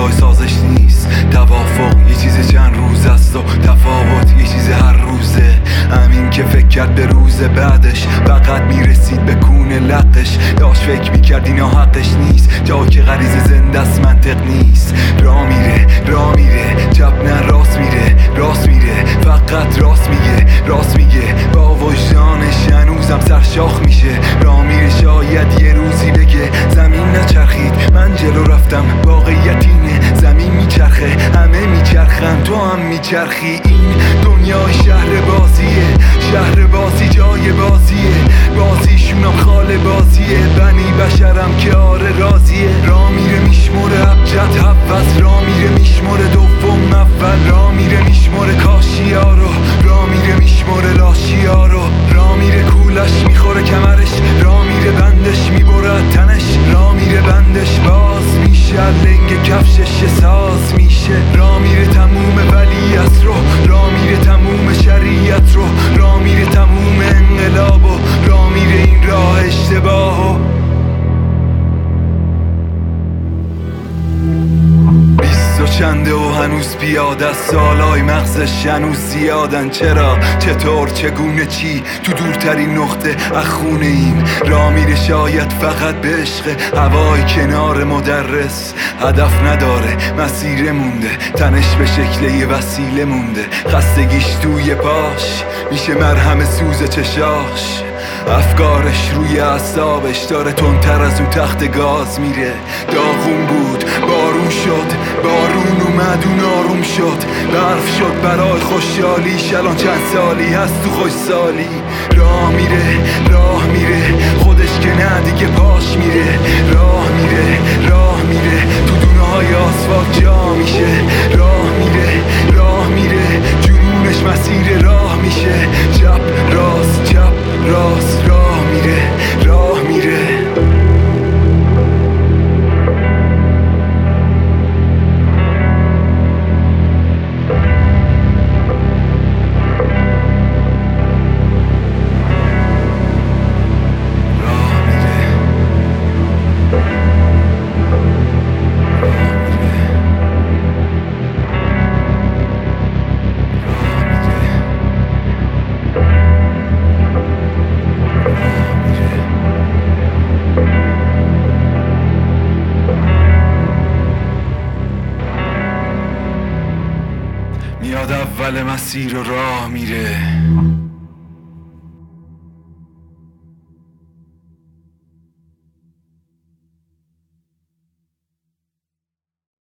راه سازش نیست. توافق یه چیز چند روز است و تفاوت یه چیز هر روزه. همین که فکر کرد به روز بعدش فقط میرسید به کون لقش. داشت فکر میکرد اینا حقش نیست، جا که غریزه زنده است منطق نیست. راه میره چپ نه راست میره، راست میره فقط راست میگه، راست میگه با وجدانش هنوزم سرشاخ میشه. راه میره شاید یه روزی بگه زمین نچرخید من جلو رفتم. واقعیت اینه زمین میچرخه، همه میچرخن تو هم میچرخی. این دنیای شهر بازیه، شهر بازی جای بازیه، بازیشونم خاله بازیه. بنی بشرم که آره راضیه. راه میره میشموره ابجد حفظ، راه میره میشموره دوم اول، راه میره میشموره کاشیا رو، راه میره میشموره لاشیا رو. راه میره کولش میخوره کمرش، راه میره بندش میبره تنش، راه میره بندش باز میشه لنگ کفشش ساز میشه. راه میره تموم ولیعت رو، راه میره تموم شریعت رو، راه میره تموم انقلاب و راه میره این راه اشتباه و و چنده و هنوز پیاده است. سالای مغزش هنوز زیادن. چرا چطور چگونه چی تو دورترین نقطه اخونه این. راه میره شاید فقط به عشق هوای کنار مدرس. هدف نداره مسیر مونده، تنش به شکل یه وسیله مونده. خستگیش توی پاش میشه مرهم سوز چشاش. افکارش روی اعصابش داره تندتر از اون تخت گاز میره. داغون بود بارون شد، بارون اومد اون آروم شد. برف شد برای خوشحالیش، الان چند سالی هست تو خوش سالی. راه میره خودش که نه دیگه پاش میره. راه میره تو دونه های آسفالت جا میشه. راه میره جنونش مسیر راه میشه. چپ راست راه میره. میاد اول مسیر و راه میره.